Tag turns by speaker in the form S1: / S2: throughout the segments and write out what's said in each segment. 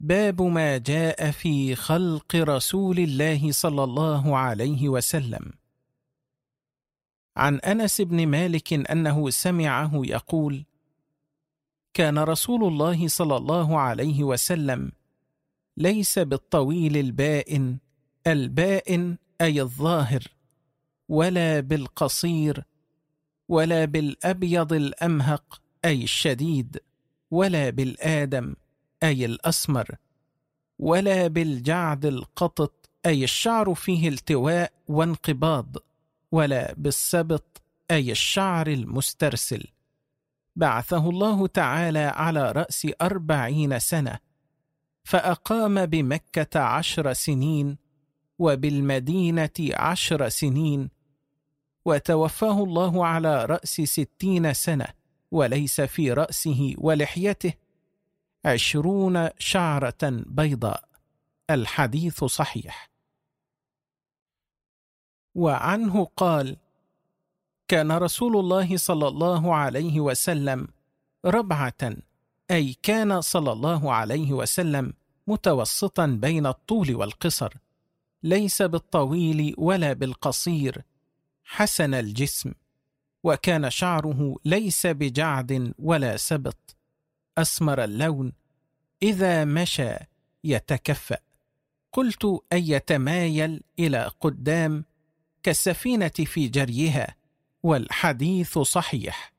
S1: باب ما جاء في خلق رسول الله صلى الله عليه وسلم. عن أنس بن مالك أنه سمعه يقول: كان رسول الله صلى الله عليه وسلم ليس بالطويل البائن أي الظاهر، ولا بالقصير، ولا بالأبيض الأمهق أي الشديد، ولا بالآدم أي الأسمر، ولا بالجعد القطط أي الشعر فيه التواء وانقباض، ولا بالسبط أي الشعر المسترسل. بعثه الله تعالى على رأس 40 سنة، فأقام بمكة 10 سنين، وبالمدينة 10 سنين، وتوفاه الله على رأس 60 سنة، وليس في رأسه ولحيته 20 شعرة بيضاء. الحديث صحيح. وعنه قال: كان رسول الله صلى الله عليه وسلم ربعة، أي كان صلى الله عليه وسلم متوسطا بين الطول والقصر، ليس بالطويل ولا بالقصير، حسن الجسم، وكان شعره ليس بجعد ولا سبط، أسمر اللون، إذا مشى يتكفأ. قلت: أي يتمايل إلى قدام كالسفينة في جريها. والحديث صحيح.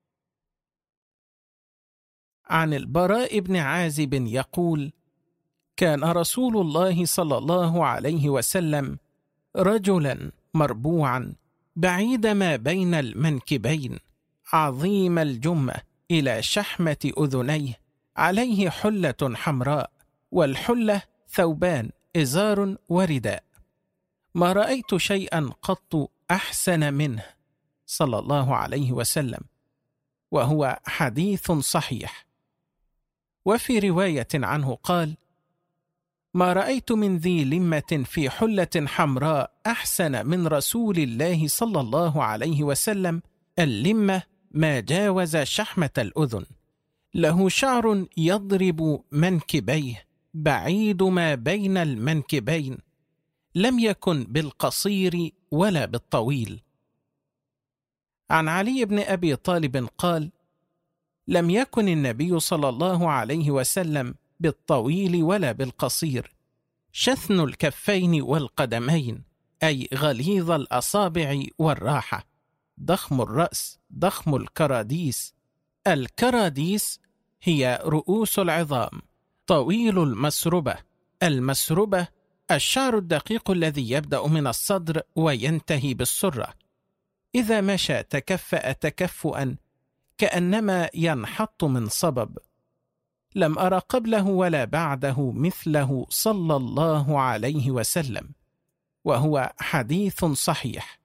S1: عن البراء بن عازب يقول: كان رسول الله صلى الله عليه وسلم رجلا مربوعا بعيد ما بين المنكبين، عظيم الجمة إلى شحمة أذنيه، عليه حلة حمراء، والحلة ثوبان، إزار ورداء. ما رأيت شيئا قط أحسن منه صلى الله عليه وسلم. وهو حديث صحيح. وفي رواية عنه قال: ما رأيت من ذي لمة في حلة حمراء أحسن من رسول الله صلى الله عليه وسلم. اللمة ما جاوز شحمة الأذن، له شعر يضرب منكبيه، بعيد ما بين المنكبين، لم يكن بالقصير ولا بالطويل. عن علي بن أبي طالب قال: لم يكن النبي صلى الله عليه وسلم بالطويل ولا بالقصير، شثن الكفين والقدمين، أي غليظ الأصابع والراحة، ضخم الرأس، ضخم الكراديس. الكراديس هي رؤوس العظام، طويل المسربة. المسربة الشعر الدقيق الذي يبدأ من الصدر وينتهي بالسرة. إذا مشى تكفأ تكفؤا كأنما ينحط من صبب. لم أر قبله ولا بعده مثله صلى الله عليه وسلم. وهو حديث صحيح.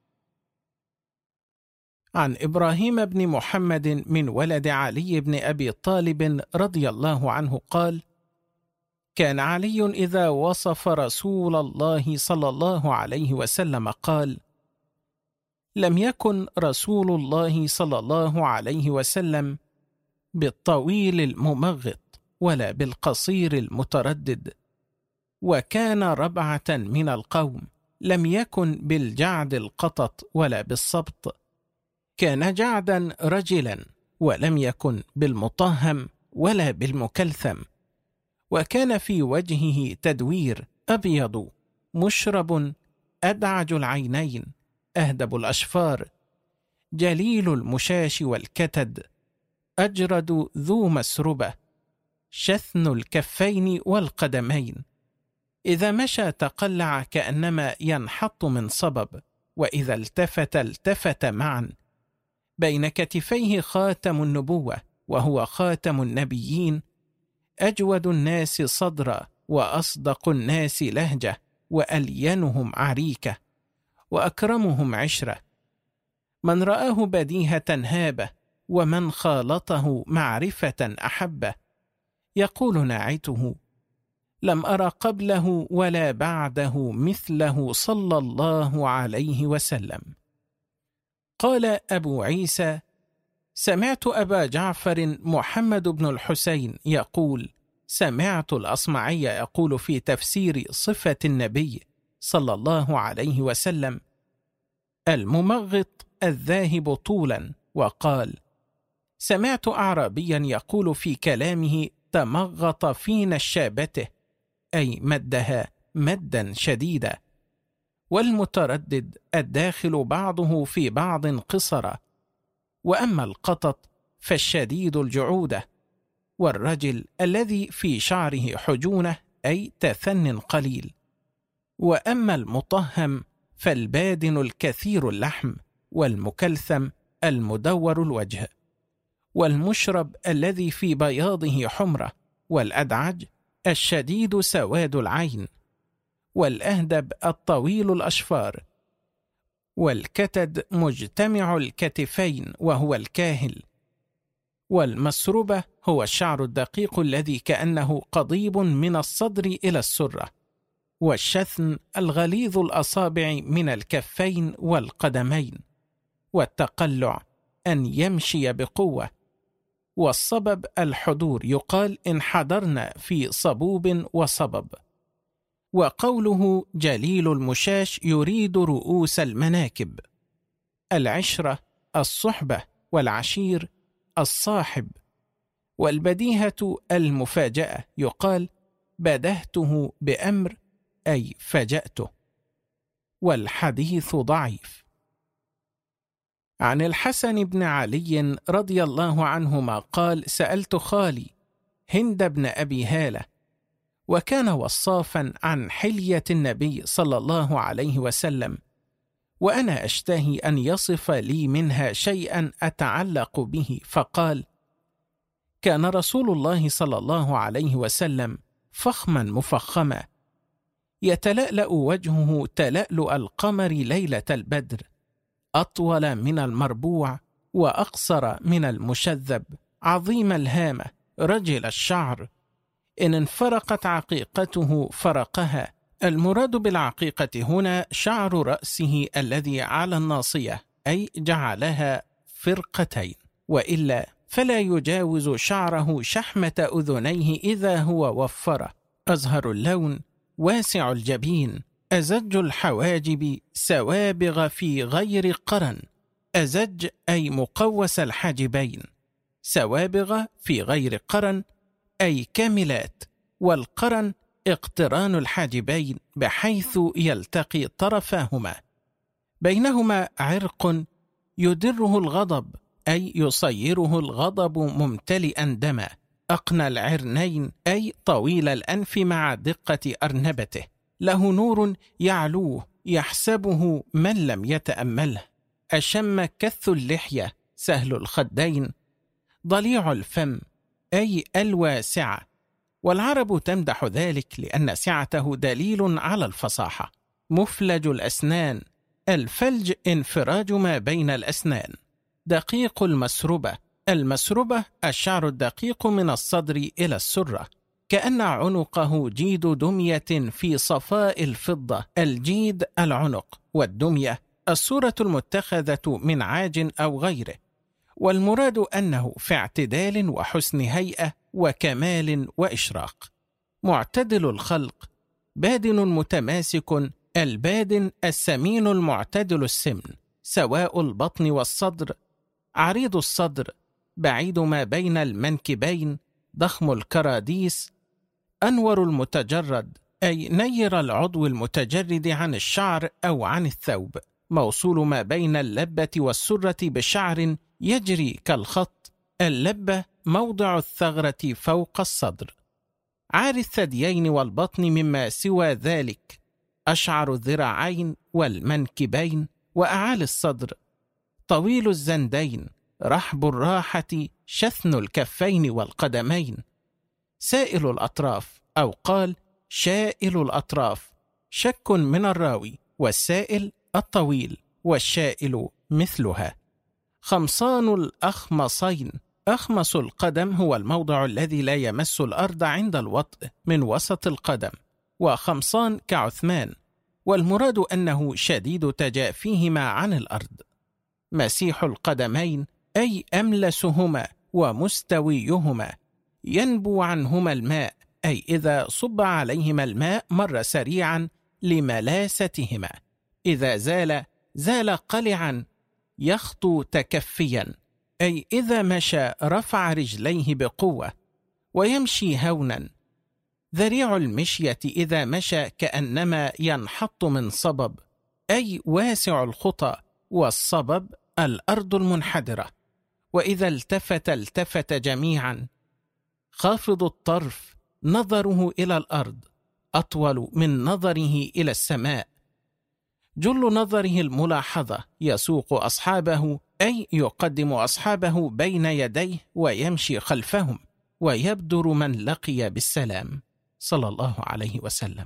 S1: عن إبراهيم بن محمد من ولد علي بن أبي طالب رضي الله عنه قال: كان علي إذا وصف رسول الله صلى الله عليه وسلم قال: لم يكن رسول الله صلى الله عليه وسلم بالطويل الممغط ولا بالقصير المتردد، وكان ربعة من القوم، لم يكن بالجعد القطط ولا بالسبط، كان جعدا رجلا، ولم يكن بالمطهم ولا بالمكلثم، وكان في وجهه تدوير، أبيض مشرب، أدعج العينين، أهدب الأشفار، جليل المشاش والكتد، أجرد ذو مسربة، شثن الكفين والقدمين. إذا مشى تقلع كأنما ينحط من صبب، وإذا التفت معا. بين كتفيه خاتم النبوة، وهو خاتم النبيين، أجود الناس صدرا، وأصدق الناس لهجة، وألينهم عريكة، وأكرمهم عشرة. من رآه بديهة هابة، ومن خالطه معرفة أحبه. يقول ناعته: لم أر قبله ولا بعده مثله صلى الله عليه وسلم. قال أبو عيسى: سمعت أبا جعفر محمد بن الحسين يقول: سمعت الأصمعي يقول في تفسير صفة النبي صلى الله عليه وسلم: الممغط الذاهب طولا. وقال: سمعت أعرابيا يقول في كلامه: تمغط في نشابته، أي مدها مدا شديدا. والمتردد الداخل بعضه في بعض قصرا. وأما القطط فالشديد الجعودة. والرجل الذي في شعره حجونة، أي تثن قليل. وأما المطهم فالبادن الكثير اللحم، والمكلثم المدور الوجه. والمشرب الذي في بياضه حمرة. والأدعج الشديد سواد العين. والأهدب الطويل الأشفار. والكتد مجتمع الكتفين وهو الكاهل. والمسربة هو الشعر الدقيق الذي كأنه قضيب من الصدر إلى السرة. والشثن الغليظ الأصابع من الكفين والقدمين. والتقلع أن يمشي بقوة. والصبب الحضور، يقال إن حضرنا في صبوب وصبب. وقوله جليل المشاش يريد رؤوس المناكب. العشرة الصحبة، والعشير الصاحب. والبديهة المفاجأة، يقال بدهته بأمر، أي فجأته. والحديث ضعيف. عن الحسن بن علي رضي الله عنهما قال: سألت خالي هند بن أبي هالة، وكان وصافا عن حلية النبي صلى الله عليه وسلم، وأنا أشتهي أن يصف لي منها شيئا أتعلق به، فقال: كان رسول الله صلى الله عليه وسلم فخما مفخما، يتلألأ وجهه تلألؤ القمر ليلة البدر، أطول من المربوع وأقصر من المشذب، عظيم الهامة، رجل الشعر، إن انفرقت عقيقته فرقها. المراد بالعقيقة هنا شعر رأسه الذي على الناصية، أي جعلها فرقتين، وإلا فلا يجاوز شعره شحمة أذنيه إذا هو وفره، أزهر اللون، واسع الجبين، أزج الحواجب، سوابغ في غير قرن. أزج أي مقوس الحاجبين، سوابغ في غير قرن أي كاملات. والقرن اقتران الحاجبين بحيث يلتقي طرفاهما، بينهما عرق يدره الغضب، أي يصيره الغضب ممتلئا دما. أقنى العرنين أي طويل الأنف مع دقة أرنبته، له نور يعلوه يحسبه من لم يتأمله. أشم كث اللحية، سهل الخدين، ضليع الفم، أي الواسعة. والعرب تمدح ذلك لأن سعته دليل على الفصاحة. مفلج الأسنان، الفلج انفراج ما بين الأسنان. دقيق المسربة، المسربة الشعر الدقيق من الصدر إلى السرة، كأن عنقه جيد دمية في صفاء الفضة. الجيد العنق، والدمية الصورة المتخذة من عاج أو غيره. والمراد أنه في اعتدال وحسن هيئة وكمال وإشراق. معتدل الخلق، بادن متماسك، البادن السمين المعتدل السمن، سواء البطن والصدر، عريض الصدر، بعيد ما بين المنكبين، ضخم الكراديس، أنور المتجرد، أي نير العضو المتجرد عن الشعر أو عن الثوب، موصول ما بين اللبة والسرة بشعر يجري كالخط. اللبة موضع الثغرة فوق الصدر. عار الثديين والبطن مما سوى ذلك، أشعر الذراعين والمنكبين وأعالي الصدر. طويل الزندين، رحب الراحة، شثن الكفين والقدمين. سائل الأطراف، أو قال شائل الأطراف، شك من الراوي، والسائل الطويل، والشائل مثلها. خمصان الأخمصين، أخمص القدم هو الموضع الذي لا يمس الأرض عند الوطء من وسط القدم، وخمصان كعثمان، والمراد أنه شديد تجافيهما عن الأرض. مسيح القدمين، أي أملسهما ومستويهما، ينبو عنهما الماء، أي إذا صب عليهما الماء مر سريعا لملاستهما، إذا زال قلعا يخطو تكفيا، أي إذا مشى رفع رجليه بقوة ويمشي هونا. ذريع المشية إذا مشى كأنما ينحط من صبب، أي واسع الخطى، والصبب الأرض المنحدرة. وإذا التفت جميعا. خافض الطرف نظره إلى الأرض أطول من نظره إلى السماء. جل نظره الملاحظة، يسوق أصحابه أي يقدم أصحابه بين يديه ويمشي خلفهم، ويبدر من لقي بالسلام صلى الله عليه وسلم.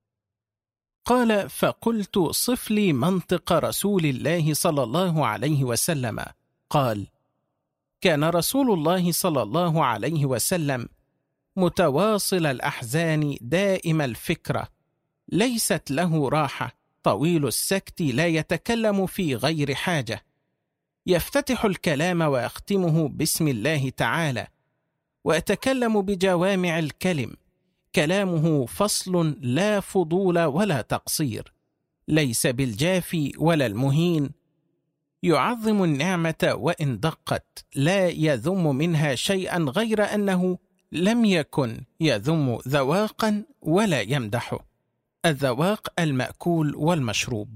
S1: قال: فقلت صف لي منطق رسول الله صلى الله عليه وسلم. قال: كان رسول الله صلى الله عليه وسلم متواصل الأحزان دائم الفكرة، ليست له راحة، طويل السكت لا يتكلم في غير حاجة، يفتتح الكلام ويختمه بسم الله تعالى، ويتكلم بجوامع الكلم، كلامه فصل لا فضول ولا تقصير، ليس بالجافي ولا المهين، يعظم النعمة وإن دقت، لا يذم منها شيئا غير أنه لم يكن يذم ذواقا ولا يمدحه، الذواق المأكول والمشروب،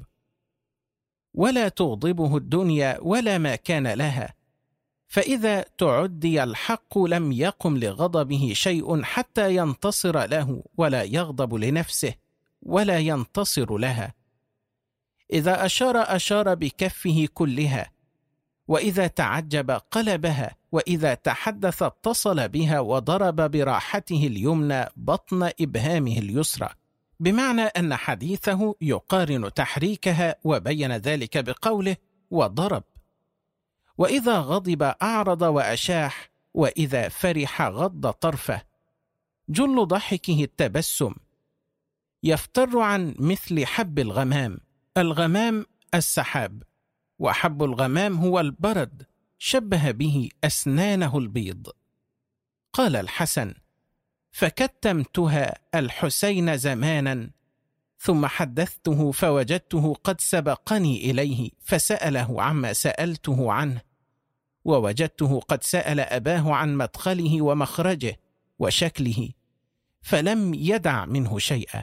S1: ولا تغضبه الدنيا ولا ما كان لها، فإذا تعدي الحق لم يقم لغضبه شيء حتى ينتصر له، ولا يغضب لنفسه ولا ينتصر لها. إذا أشار بكفه كلها، وإذا تعجب قلبها، وإذا تحدث اتصل بها وضرب براحته اليمنى بطن إبهامه اليسرى، بمعنى أن حديثه يقارن تحريكها، وبين ذلك بقوله وضرب. وإذا غضب أعرض وأشاح، وإذا فرح غض طرفه. جل ضحكه التبسم، يفتر عن مثل حب الغمام. الغمام السحاب، وحب الغمام هو البرد، شبه به أسنانه البيض. قال الحسن: فكتمتها الحسين زمانا، ثم حدثته فوجدته قد سبقني إليه فسأله عما سألته عنه، ووجدته قد سأل أباه عن مدخله ومخرجه وشكله، فلم يدع منه شيئا.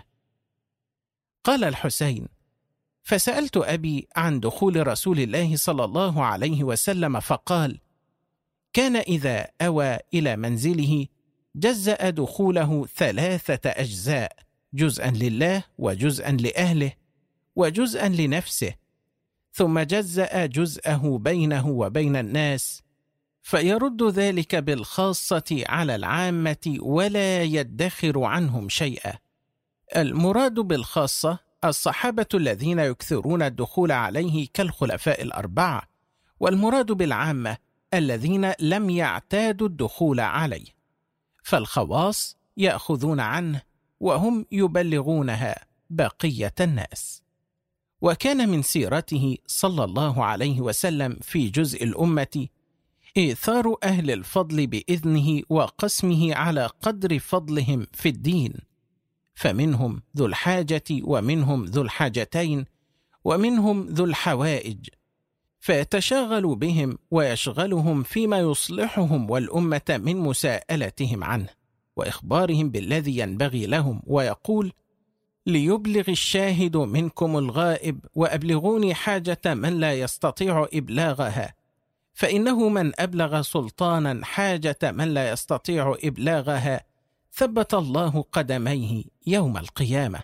S1: قال الحسين: فسألت أبي عن دخول رسول الله صلى الله عليه وسلم، فقال: كان إذا أوى إلى منزله جزأ دخوله 3 أجزاء، جزءا لله، وجزءا لأهله، وجزءا لنفسه، ثم جزأ جزءه بينه وبين الناس، فيرد ذلك بالخاصة على العامة ولا يدخر عنهم شيئا. المراد بالخاصة الصحابة الذين يكثرون الدخول عليه كالخلفاء ال4، والمراد بالعامة الذين لم يعتادوا الدخول عليه، فالخواص يأخذون عنه وهم يبلغونها بقية الناس. وكان من سيرته صلى الله عليه وسلم في جزء الأمة إيثار أهل الفضل بإذنه وقسمه على قدر فضلهم في الدين، فمنهم ذو الحاجة، ومنهم ذو الحاجتين، ومنهم ذو الحوائج، فيتشاغل بهم ويشغلهم فيما يصلحهم والأمة من مساءلتهم عنه وإخبارهم بالذي ينبغي لهم، ويقول: ليبلغ الشاهد منكم الغائب، وأبلغوني حاجة من لا يستطيع إبلاغها، فإنه من أبلغ سلطانا حاجة من لا يستطيع إبلاغها ثبت الله قدميه يوم القيامة.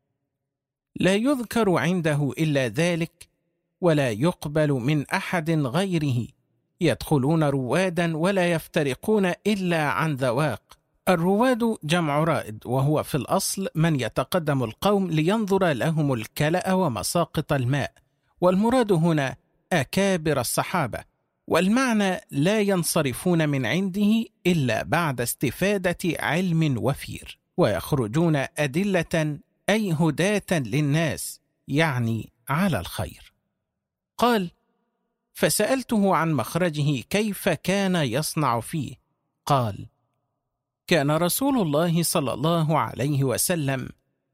S1: لا يذكر عنده إلا ذلك، ولا يقبل من أحد غيره، يدخلون روادا ولا يفترقون إلا عن ذواق. الرواد جمع رائد، وهو في الأصل من يتقدم القوم لينظر لهم الكلأ ومساقط الماء، والمراد هنا أكابر الصحابة، والمعنى لا ينصرفون من عنده إلا بعد استفادة علم وفير، ويخرجون أدلة أي هداة للناس، يعني على الخير. قال: فسألته عن مخرجه كيف كان يصنع فيه، قال: كان رسول الله صلى الله عليه وسلم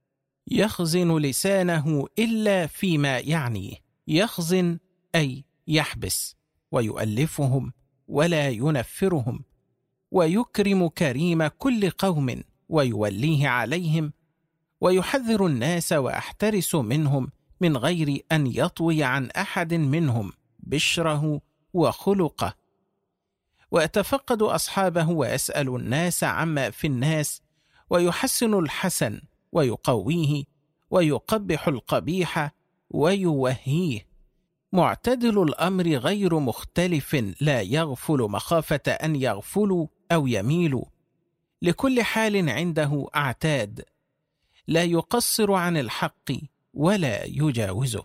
S1: يخزن لسانه إلا فيما يعنيه. يخزن أي يحبس، ويؤلفهم ولا ينفرهم، ويكرم كريم كل قوم ويوليه عليهم، ويحذر الناس وأحترس منهم من غير أن يطوي عن أحد منهم بشره وخلقه، ويتفقد أصحابه ويسأل الناس عما في الناس، ويحسن الحسن ويقويه، ويقبح القبيح ويوهيه، معتدل الأمر غير مختلف، لا يغفل مخافة أن يغفلوا أو يميلوا، لكل حال عنده أعتاد، لا يقصر عن الحق ولا يجاوزه.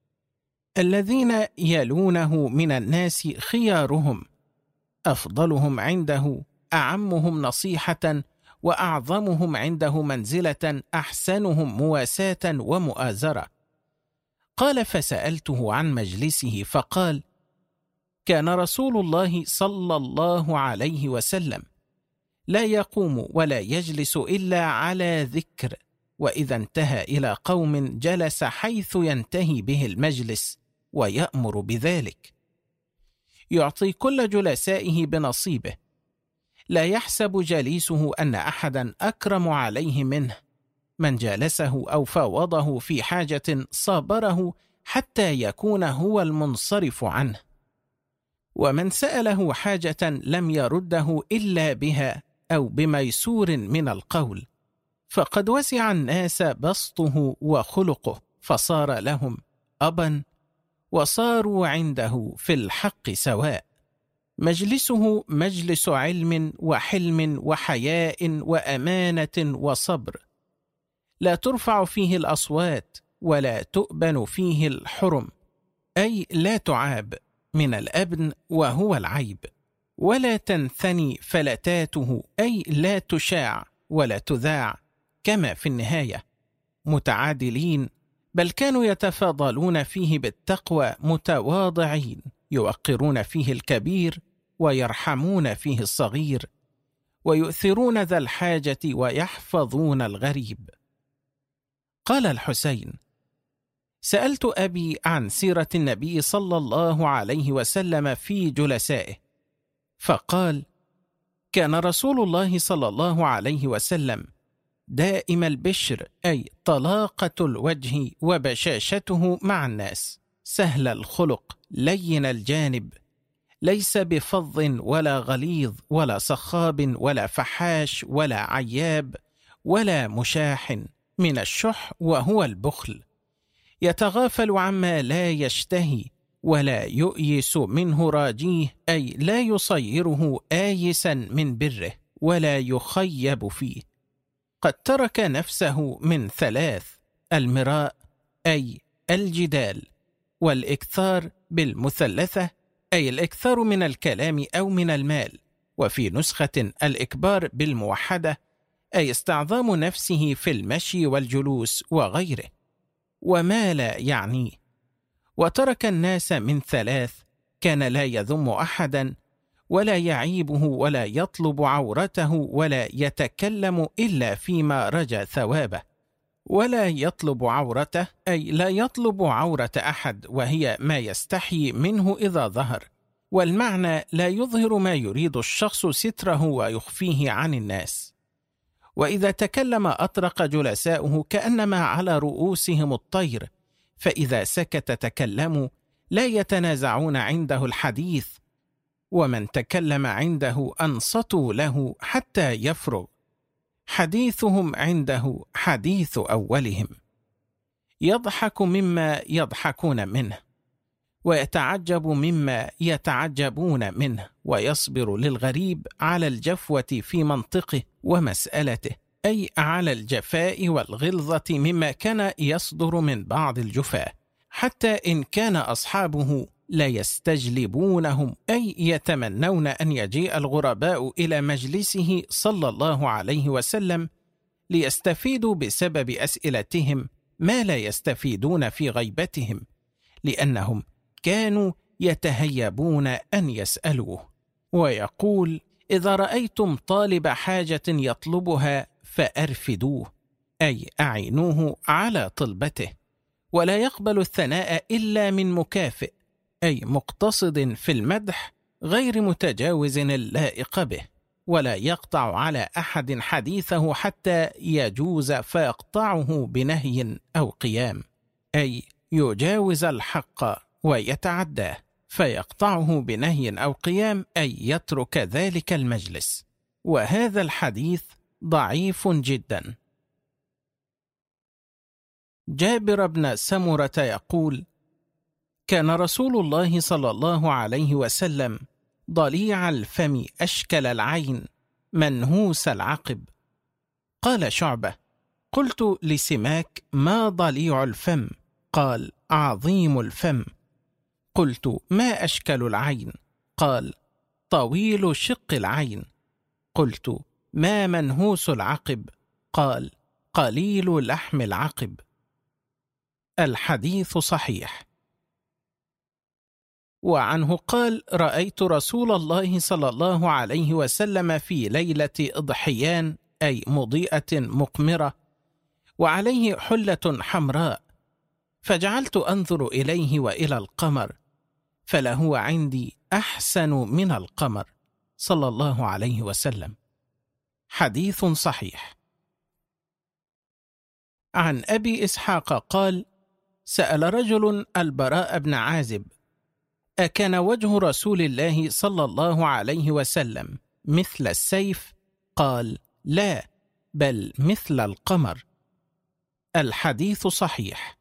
S1: الذين يلونه من الناس خيارهم، أفضلهم عنده أعمهم نصيحة، وأعظمهم عنده منزلة أحسنهم مواساة ومؤازرة. قال: فسألته عن مجلسه فقال: كان رسول الله صلى الله عليه وسلم لا يقوم ولا يجلس إلا على ذكر، وإذا انتهى إلى قوم جلس حيث ينتهي به المجلس ويأمر بذلك، يعطي كل جلسائه بنصيبه، لا يحسب جليسه أن أحدا أكرم عليه منه، من جالسه أو فاوضه في حاجة صابره حتى يكون هو المنصرف عنه، ومن سأله حاجة لم يرده إلا بها أو بميسور من القول، فقد وسع الناس بسطه وخلقه، فصار لهم أبا، وصاروا عنده في الحق سواء. مجلسه مجلس علم وحلم وحياء وأمانة وصبر، لا ترفع فيه الأصوات ولا تؤبن فيه الحرم، أي لا تعاب من الأبن وهو العيب، ولا تنثني فلتاته، أي لا تشاع ولا تذاع، كما في النهاية. متعادلين، بل كانوا يتفاضلون فيه بالتقوى، متواضعين، يوقرون فيه الكبير ويرحمون فيه الصغير، ويؤثرون ذا الحاجة ويحفظون الغريب. قال الحسين: سألت أبي عن سيرة النبي صلى الله عليه وسلم في جلسائه، فقال: كان رسول الله صلى الله عليه وسلم دائم البشر، أي طلاقة الوجه وبشاشته مع الناس، سهل الخلق، لين الجانب، ليس بفظ ولا غليظ ولا صخاب ولا فحاش ولا عياب ولا مشاح، من الشح وهو البخل، يتغافل عما لا يشتهي ولا يؤيس منه راجيه، أي لا يصيره آيسا من بره ولا يخيب فيه. قد ترك نفسه من ثلاث: المراء أي الجدال، والإكثار بالمثلثة أي الإكثار من الكلام أو من المال، وفي نسخة الإكبار بالموحدة أي استعظام نفسه في المشي والجلوس وغيره، وما لا يعنيه. وترك الناس من ثلاث: كان لا يذم أحدا ولا يعيبه ولا يطلب عورته ولا يتكلم إلا فيما رجى ثوابه. ولا يطلب عورته أي لا يطلب عورة أحد، وهي ما يستحي منه إذا ظهر، والمعنى لا يظهر ما يريد الشخص ستره ويخفيه عن الناس. وإذا تكلم أطرق جلساؤه كأنما على رؤوسهم الطير، فإذا سكت تكلموا، لا يتنازعون عنده الحديث، ومن تكلم عنده أنصتوا له حتى يفرغ، حديثهم عنده حديث أولهم. يضحك مما يضحكون منه، ويتعجب مما يتعجبون منه، ويصبر للغريب على الجفوة في منطقه ومسألته، أي على الجفاء والغلظة مما كان يصدر من بعض الجفاة، حتى إن كان أصحابه لا يستجلبونهم، أي يتمنون أن يجيء الغرباء إلى مجلسه صلى الله عليه وسلم ليستفيدوا بسبب أسئلتهم ما لا يستفيدون في غيبتهم، لأنهم كانوا يتهيبون أن يسألوه. ويقول: إذا رأيتم طالب حاجة يطلبها فأرفدوه، أي أعينوه على طلبته، ولا يقبل الثناء إلا من مكافئ، أي مقتصد في المدح غير متجاوز اللائق به، ولا يقطع على أحد حديثه حتى يجوز فيقطعه بنهي أو قيام، أي يجاوز الحق ويتعداه فيقطعه بنهي أو قيام، أي يترك ذلك المجلس. وهذا الحديث ضعيف جدا. جابر بن سمرة يقول: كان رسول الله صلى الله عليه وسلم ضليع الفم أشكل العين منهوس العقب. قال شعبة: قلت لسماك: ما ضليع الفم؟ قال: عظيم الفم. قلت: ما أشكل العين؟ قال: طويل شق العين. قلت: ما منهوس العقب؟ قال: قليل لحم العقب. الحديث صحيح. وعنه قال: رأيت رسول الله صلى الله عليه وسلم في ليلة إضحيان، أي مضيئة مقمرة، وعليه حلة حمراء، فجعلت أنظر إليه وإلى القمر، فلهو عندي أحسن من القمر صلى الله عليه وسلم. حديث صحيح. عن أبي إسحاق قال: سأل رجل البراء بن عازب: أكان وجه رسول الله صلى الله عليه وسلم مثل السيف؟ قال: لا، بل مثل القمر. الحديث صحيح.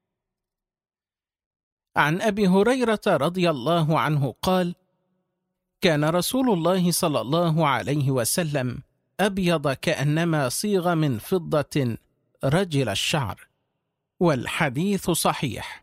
S1: عن أبي هريرة رضي الله عنه قال: كان رسول الله صلى الله عليه وسلم أبيض كأنما صيغ من فضة رجل الشعر. والحديث صحيح.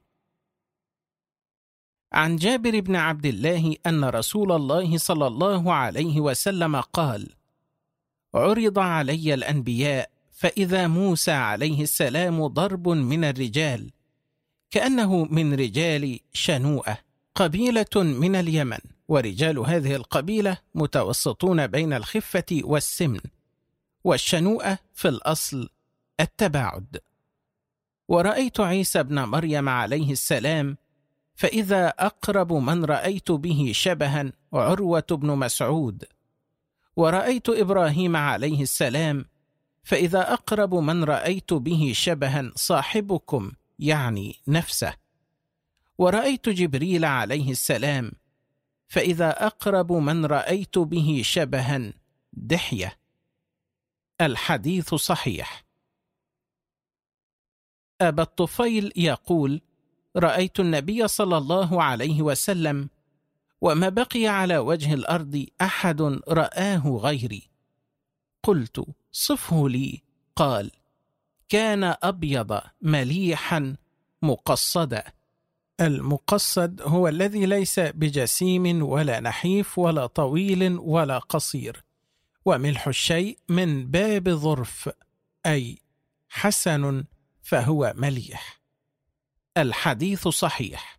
S1: عن جابر بن عبد الله أن رسول الله صلى الله عليه وسلم قال: عرض علي الأنبياء، فإذا موسى عليه السلام ضرب من الرجال كأنه من رجال شنوءة، قبيلة من اليمن، ورجال هذه القبيلة متوسطون بين الخفة والسمن، والشنوءة في الأصل التباعد. ورأيت عيسى بن مريم عليه السلام، فإذا أقرب من رأيت به شبها عروة بن مسعود. ورأيت إبراهيم عليه السلام، فإذا أقرب من رأيت به شبها صاحبكم، يعني نفسه. ورأيت جبريل عليه السلام، فإذا أقرب من رأيت به شبها دحية. الحديث صحيح. أبا الطفيل يقول: رأيت النبي صلى الله عليه وسلم، وما بقي على وجه الأرض أحد رآه غيري. قلت: صفه لي. قال: كان أبيض مليحا مقصدا. المقصد هو الذي ليس بجسيم ولا نحيف ولا طويل ولا قصير. وملح الشيء من باب ظرف، أي حسن فهو مليح. الحديث صحيح.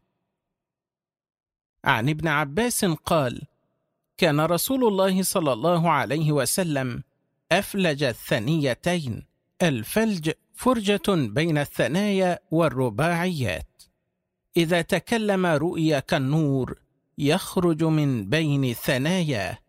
S1: عن ابن عباس قال: كان رسول الله صلى الله عليه وسلم أفلج الثنيتين. الفلج فرجة بين الثنايا والرباعيات. إذا تكلم رؤي كالنور يخرج من بين ثناياه.